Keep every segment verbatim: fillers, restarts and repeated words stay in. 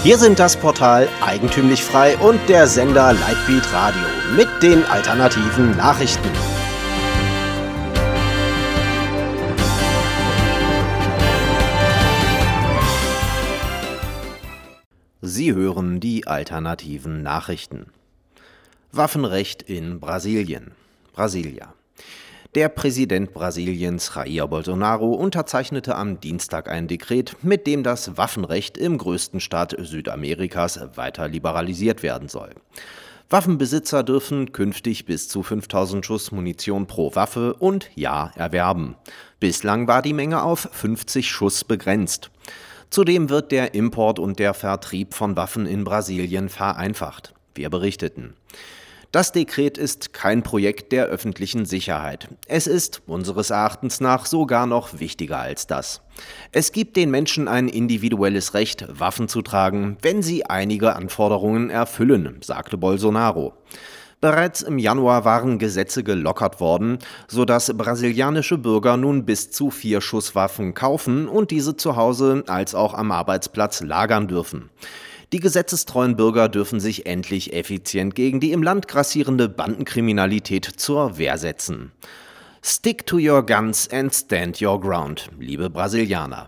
Hier sind das Portal Eigentümlich Frei und der Sender Lightbeat Radio mit den alternativen Nachrichten. Sie hören die alternativen Nachrichten. Waffenrecht in Brasilien. Brasilia. Der Präsident Brasiliens, Jair Bolsonaro, unterzeichnete am Dienstag ein Dekret, mit dem das Waffenrecht im größten Staat Südamerikas weiter liberalisiert werden soll. Waffenbesitzer dürfen künftig bis zu fünftausend Schuss Munition pro Waffe und Jahr erwerben. Bislang war die Menge auf fünfzig Schuss begrenzt. Zudem wird der Import und der Vertrieb von Waffen in Brasilien vereinfacht. Wir berichteten. Das Dekret ist kein Projekt der öffentlichen Sicherheit. Es ist unseres Erachtens nach sogar noch wichtiger als das. Es gibt den Menschen ein individuelles Recht, Waffen zu tragen, wenn sie einige Anforderungen erfüllen, sagte Bolsonaro. Bereits im Januar waren Gesetze gelockert worden, sodass brasilianische Bürger nun bis zu vier Schusswaffen kaufen und diese zu Hause als auch am Arbeitsplatz lagern dürfen. Die gesetzestreuen Bürger dürfen sich endlich effizient gegen die im Land grassierende Bandenkriminalität zur Wehr setzen. Stick to your guns and stand your ground, liebe Brasilianer.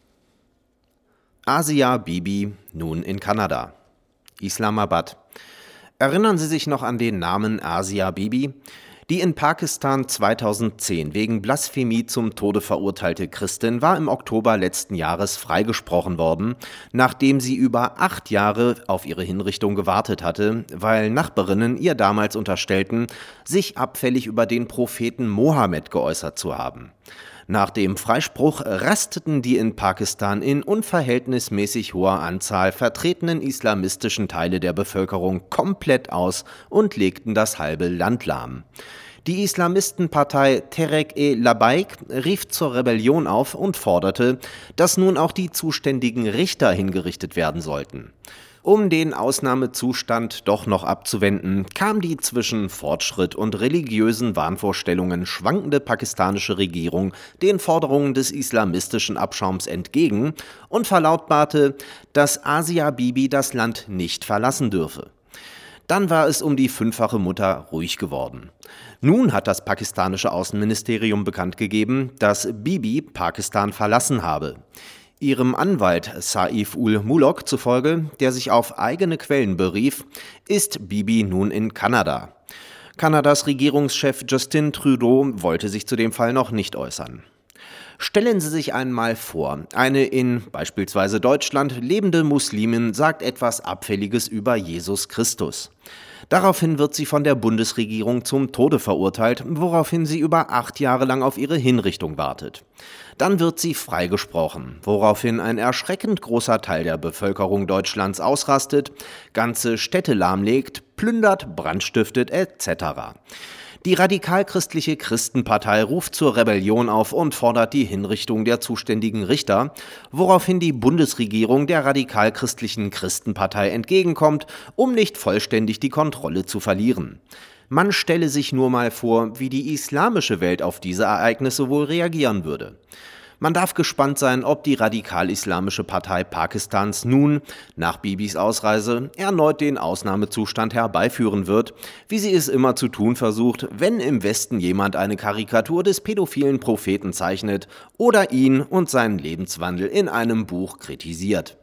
Asia Bibi nun in Kanada. Islamabad. Erinnern Sie sich noch an den Namen Asia Bibi? Die in Pakistan zweitausendzehn wegen Blasphemie zum Tode verurteilte Christin war im Oktober letzten Jahres freigesprochen worden, nachdem sie über acht Jahre auf ihre Hinrichtung gewartet hatte, weil Nachbarinnen ihr damals unterstellten, sich abfällig über den Propheten Mohammed geäußert zu haben. Nach dem Freispruch rasteten die in Pakistan in unverhältnismäßig hoher Anzahl vertretenen islamistischen Teile der Bevölkerung komplett aus und legten das halbe Land lahm. Die Islamistenpartei Tehreek-e-Labbaik rief zur Rebellion auf und forderte, dass nun auch die zuständigen Richter hingerichtet werden sollten. Um den Ausnahmezustand doch noch abzuwenden, kam die zwischen Fortschritt und religiösen Wahnvorstellungen schwankende pakistanische Regierung den Forderungen des islamistischen Abschaums entgegen und verlautbarte, dass Asia Bibi das Land nicht verlassen dürfe. Dann war es um die fünffache Mutter ruhig geworden. Nun hat das pakistanische Außenministerium bekannt gegeben, dass Bibi Pakistan verlassen habe. Ihrem Anwalt Saif-ul-Mulk zufolge, der sich auf eigene Quellen berief, ist Bibi nun in Kanada. Kanadas Regierungschef Justin Trudeau wollte sich zu dem Fall noch nicht äußern. Stellen Sie sich einmal vor, eine in beispielsweise Deutschland lebende Muslimin sagt etwas Abfälliges über Jesus Christus. Daraufhin wird sie von der Bundesregierung zum Tode verurteilt, woraufhin sie über acht Jahre lang auf ihre Hinrichtung wartet. Dann wird sie freigesprochen, woraufhin ein erschreckend großer Teil der Bevölkerung Deutschlands ausrastet, ganze Städte lahmlegt, plündert, brandstiftet et cetera. Die radikal-christliche Christenpartei ruft zur Rebellion auf und fordert die Hinrichtung der zuständigen Richter, woraufhin die Bundesregierung der radikal-christlichen Christenpartei entgegenkommt, um nicht vollständig die Kontrolle zu verlieren. Man stelle sich nur mal vor, wie die islamische Welt auf diese Ereignisse wohl reagieren würde. Man darf gespannt sein, ob die radikal-islamische Partei Pakistans nun, nach Bibis Ausreise, erneut den Ausnahmezustand herbeiführen wird, wie sie es immer zu tun versucht, wenn im Westen jemand eine Karikatur des pädophilen Propheten zeichnet oder ihn und seinen Lebenswandel in einem Buch kritisiert.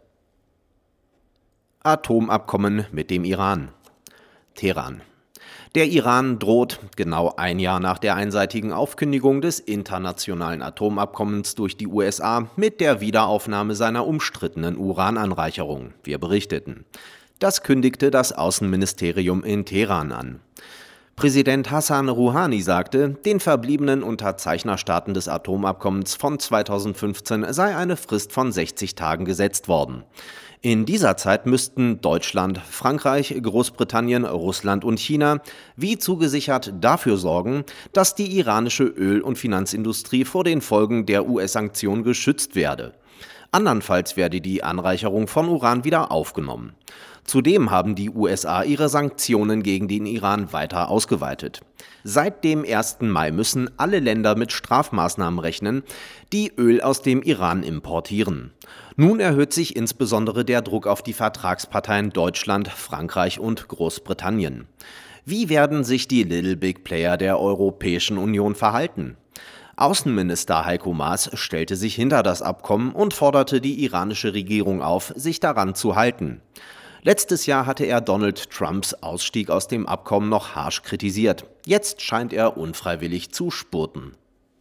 Atomabkommen mit dem Iran. Teheran. Der Iran droht, genau ein Jahr nach der einseitigen Aufkündigung des internationalen Atomabkommens durch die U S A, mit der Wiederaufnahme seiner umstrittenen Urananreicherung. Wir berichteten. Das kündigte das Außenministerium in Teheran an. Präsident Hassan Rouhani sagte, den verbliebenen Unterzeichnerstaaten des Atomabkommens von zweitausendfünfzehn sei eine Frist von sechzig Tagen gesetzt worden. In dieser Zeit müssten Deutschland, Frankreich, Großbritannien, Russland und China, wie zugesichert, dafür sorgen, dass die iranische Öl- und Finanzindustrie vor den Folgen der U S-Sanktionen geschützt werde. Andernfalls werde die Anreicherung von Uran wieder aufgenommen. Zudem haben die U S A ihre Sanktionen gegen den Iran weiter ausgeweitet. Seit dem ersten Mai müssen alle Länder mit Strafmaßnahmen rechnen, die Öl aus dem Iran importieren. Nun erhöht sich insbesondere der Druck auf die Vertragsparteien Deutschland, Frankreich und Großbritannien. Wie werden sich die Little Big Player der Europäischen Union verhalten? Außenminister Heiko Maas stellte sich hinter das Abkommen und forderte die iranische Regierung auf, sich daran zu halten. Letztes Jahr hatte er Donald Trumps Ausstieg aus dem Abkommen noch harsch kritisiert. Jetzt scheint er unfreiwillig zu spurten.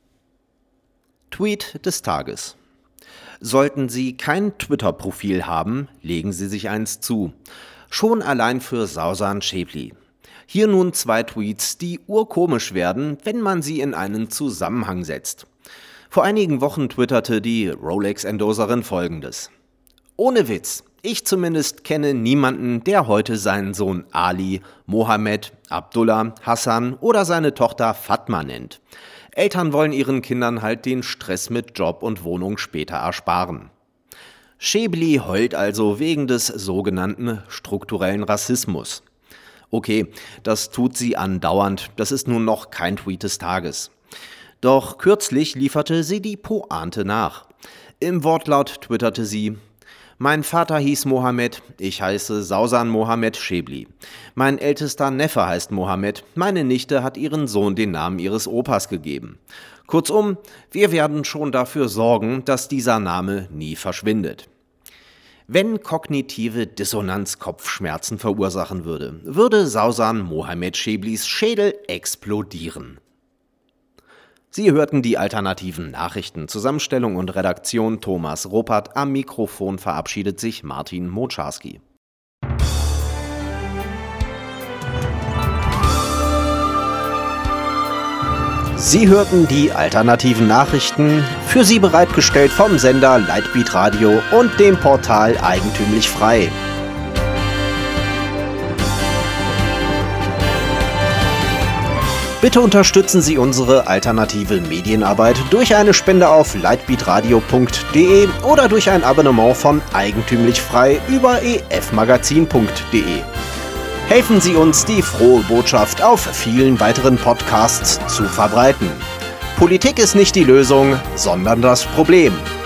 Tweet des Tages. Sollten Sie kein Twitter-Profil haben, legen Sie sich eins zu. Schon allein für Sausan Schäbli. Hier nun zwei Tweets, die urkomisch werden, wenn man sie in einen Zusammenhang setzt. Vor einigen Wochen twitterte die Rolex-Endorserin Folgendes. Ohne Witz, ich zumindest kenne niemanden, der heute seinen Sohn Ali, Mohammed, Abdullah, Hassan oder seine Tochter Fatma nennt. Eltern wollen ihren Kindern halt den Stress mit Job und Wohnung später ersparen. Schäbli heult also wegen des sogenannten strukturellen Rassismus. Okay, das tut sie andauernd, das ist nun noch kein Tweet des Tages. Doch kürzlich lieferte sie die Pointe nach. Im Wortlaut twitterte sie: Mein Vater hieß Mohammed, ich heiße Sausan Mohammed Schäbli. Mein ältester Neffe heißt Mohammed, meine Nichte hat ihren Sohn den Namen ihres Opas gegeben. Kurzum, wir werden schon dafür sorgen, dass dieser Name nie verschwindet. Wenn kognitive Dissonanz Kopfschmerzen verursachen würde, würde Sausan Mohammed Schäblis Schädel explodieren. Sie hörten die alternativen Nachrichten. Zusammenstellung und Redaktion Thomas Ruppert. Am Mikrofon verabschiedet sich Martin Mocharski. Sie hörten die alternativen Nachrichten, für Sie bereitgestellt vom Sender Lightbeat Radio und dem Portal Eigentümlich Frei. Bitte unterstützen Sie unsere alternative Medienarbeit durch eine Spende auf lightbeatradio punkt de oder durch ein Abonnement von Eigentümlich Frei über e f magazin punkt de. Helfen Sie uns, die frohe Botschaft auf vielen weiteren Podcasts zu verbreiten. Politik ist nicht die Lösung, sondern das Problem.